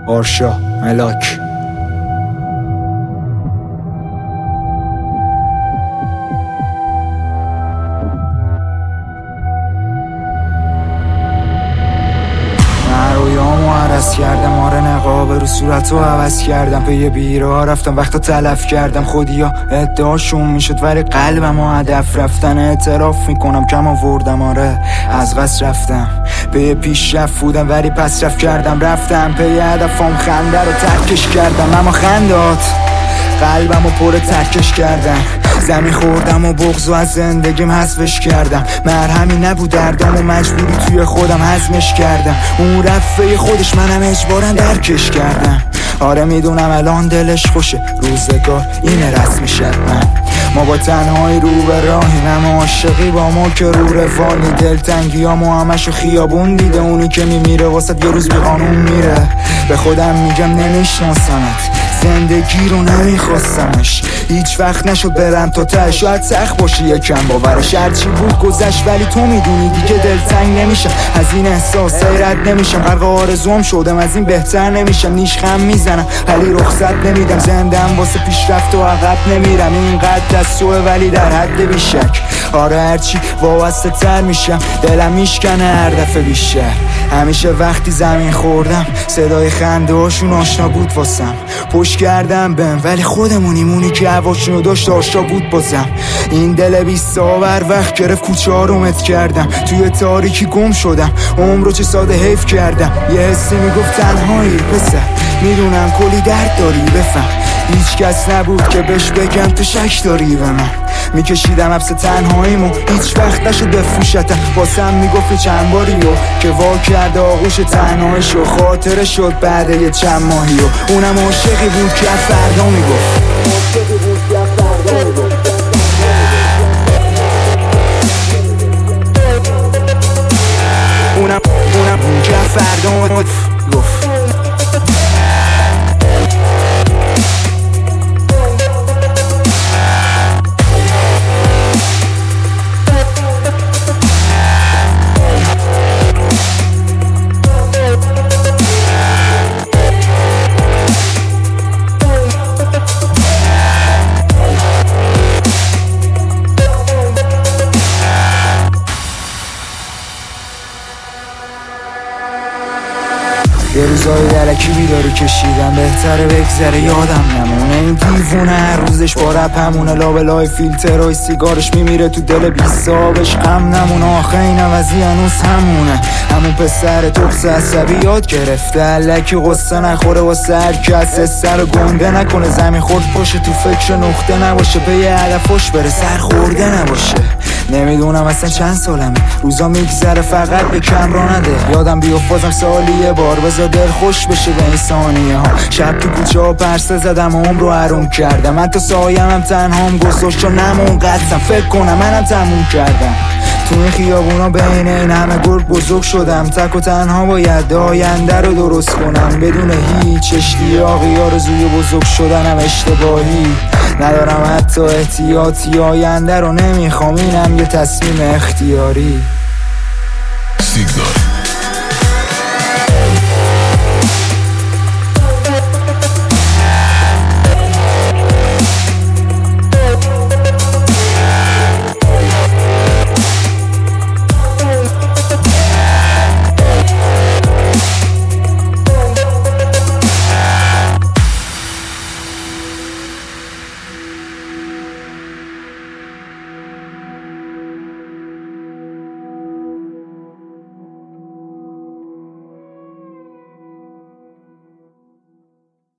آرشا ملاک. عرض کردم، آره نقاب رو صورتو عوض کردم، به یه بیرا رفتم وقتا تلف کردم، خودیا ادعاشون میشد ولی قلبم و هدف رفتن. اعتراف میکنم کم آوردم، آره از قصد رفتم، به یه پیشرفت بودم ولی پس رفت کردم، رفتم به یه هدفم، خنده رو ترکش کردم، اما خندات قلبم و پر ترکش کردم، زمین خوردم و بغض و از زندگیم حذفش کردم، مرهمی نبود دردم و مجبوری توی خودم هضمش کردم، اون رفته خودش منم اجبارا درکش کردم. آره میدونم الان دلش خوشه، روزگار اینه رسمی من، ما با تنهایی رو به راهیم، اما عاشقی با ما که رو روانی، دلتنگی ها ما همشو خیابون دیده، اونی که میمیره واسه یه روز بی قانون میره. به خودم میگم نمیشناسمت، زندگی رو نمیخواستمش، هیچ وقت نشد برم تا ته، شاید سخت باشه یکم باورش، هرچی بود گذشت ولی تو میدونی دیگه دلتنگ نمیشم، از این احساسای رد نمیشم، غرق آرزوام شدم از این بهتر نمیشم، نیشخم میزنم ولی رخصت نمیدم، زندم واسه پیشرفت و عقب نمیرم، اینقدر دستوه ولی در حد بیشک. آره هرچی وابسته تر میشم دلم میشکنه هر دفعه بیشتر، همیشه وقتی زمین خوردم صدای خنده هاشون آشنا بود واسم، پشت کردم بهم ولی خودمونیم، اونی که هواشونو داشت آشنا بود بازم، این دل بی‌صبر وقت گرفت کوچه ها رو مت کردم، توی تاریکی گم شدم، عمر رو چه ساده حیف کردم، یه حسی میگفت تنهایی پسر، میدونم کلی درد داری بفهم، هیچ کس نبود که بهش بگم تو شک داری به من، میکشیدم حبس تنهاییمو هیچ وقت نشد بفروشتم، واسم میگفت چند باریو که وا کرده آغوش تنهاییشو، خاطره شد بعد یه چند ماهیو، اونم عاشقی بود که فردا میگفت، اونم که فردا گفت. یه روزای درکی بیدارو کشیدم، بهتره بگذره یادم نمونه، این دیوونه هر روزش با رپ همونه، لابلای فیلترهای سیگارش میمیره تو دل بی‌صابش، غم نمونه آخه این عوضی هنوز همونه، همون پسر تقص عصبی یاد گرفته الکی قصه نخوره واسه هر کس، سر گنده نکنه، زمین خورد پاشه تو فکر نقطه نباشه، به یه هدفش بره سر خورده نباشه. نمیدونم اصلا چند سالمه، روزا میگذره فقط به کم را نده، یادم بیافتم سالی یه بار بذار دل خوش بشه به این ثانیه ها، شب تو کوچه ها پرسه زدم و عمر رو حروم کردم، من تا سایم هم تنهام گذاشت و نمون قدسم، فکر کنم منم تموم کردم، تو این خیابونا بین این همه گرگ بزرگ شدم، تک و تنها باید آینده رو درست کنم، بدون هیچ اشتیاقی آرزوی بزرگ شدنم اشتباهی ندارم، حتی احتیاطی آینده رو نمیخوام، اینم یه تصمیم اختیاری.